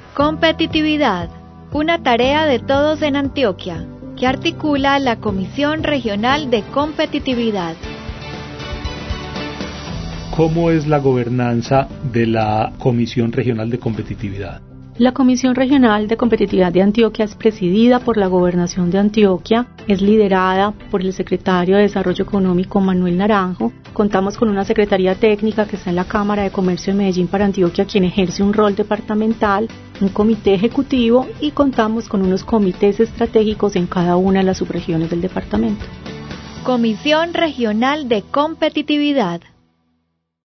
Competitividad, una tarea de todos en Antioquia, que articula la Comisión Regional de Competitividad. ¿Cómo es la gobernanza de la Comisión Regional de Competitividad? La Comisión Regional de Competitividad de Antioquia es presidida por la Gobernación de Antioquia, es liderada por el Secretario de Desarrollo Económico Manuel Naranjo. Contamos con una Secretaría Técnica que está en la Cámara de Comercio de Medellín para Antioquia, quien ejerce un rol departamental, un comité ejecutivo y contamos con unos comités estratégicos en cada una de las subregiones del departamento. Comisión Regional de Competitividad.